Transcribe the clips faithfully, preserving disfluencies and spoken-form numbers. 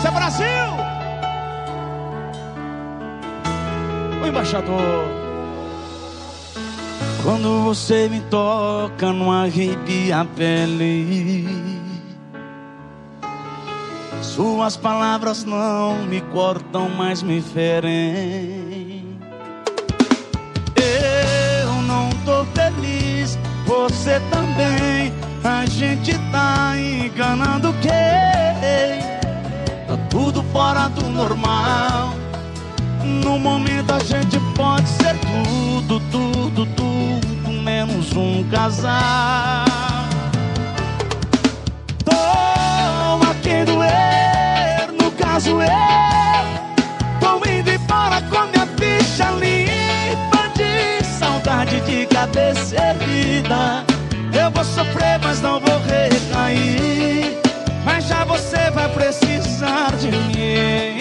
Isso é Brasil! O embaixador. Quando você me toca, não arrepia a pele. Suas palavras não me cortam, mas me ferem. Eu não tô feliz, você também. A gente tá enganando quem? Tá tudo fora do normal. No momento a gente pode ser tudo, tudo, tudo, menos um casal. Tô a quem doer, no caso eu tô indo embora com minha ficha limpa de saudade de cabeça erguida. Eu vou sofrer, mas não vou recair. Mas já você vai precisar de mim.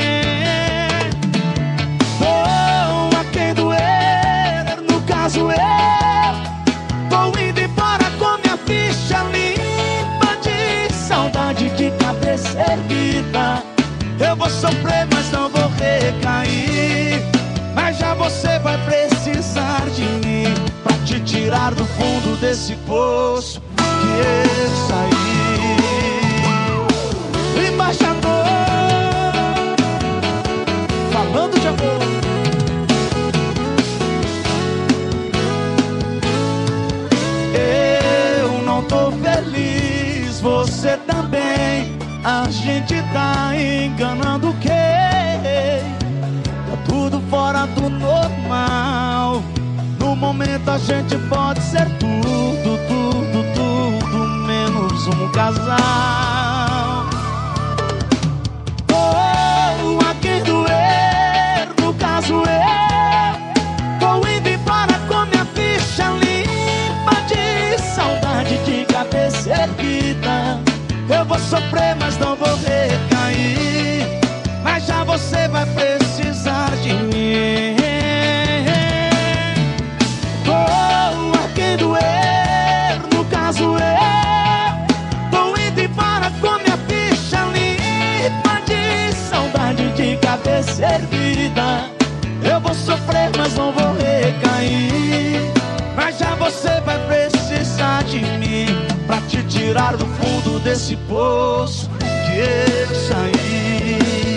Tô a quem doer, no caso eu tô indo embora com minha ficha limpa de saudade de cabeça erguida. Eu vou sofrer, mas não vou recair. Mas já você vai precisar de mim pra te tirar do fundo desse poço que eu saí. Embaixador, falando de amor. Eu não tô feliz, você também. A gente tá enganando quem? Tá tudo fora do normal. No momento a gente pode ser tudo, tudo, tudo, menos um casal. Oh, a quem doer, no caso eu tô indo embora com minha ficha limpa de saudade de cabeça erguida. Eu vou sofrer, mas não vou recair. Mas já você vai precisar de mim. Cabeça erguida, eu vou sofrer, mas não vou recair. Mas já você vai precisar de mim pra te tirar do fundo desse poço que eu saí.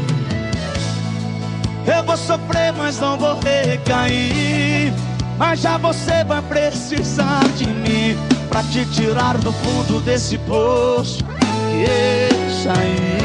Eu vou sofrer, mas não vou recair. Mas já você vai precisar de mim pra te tirar do fundo desse poço que eu saí.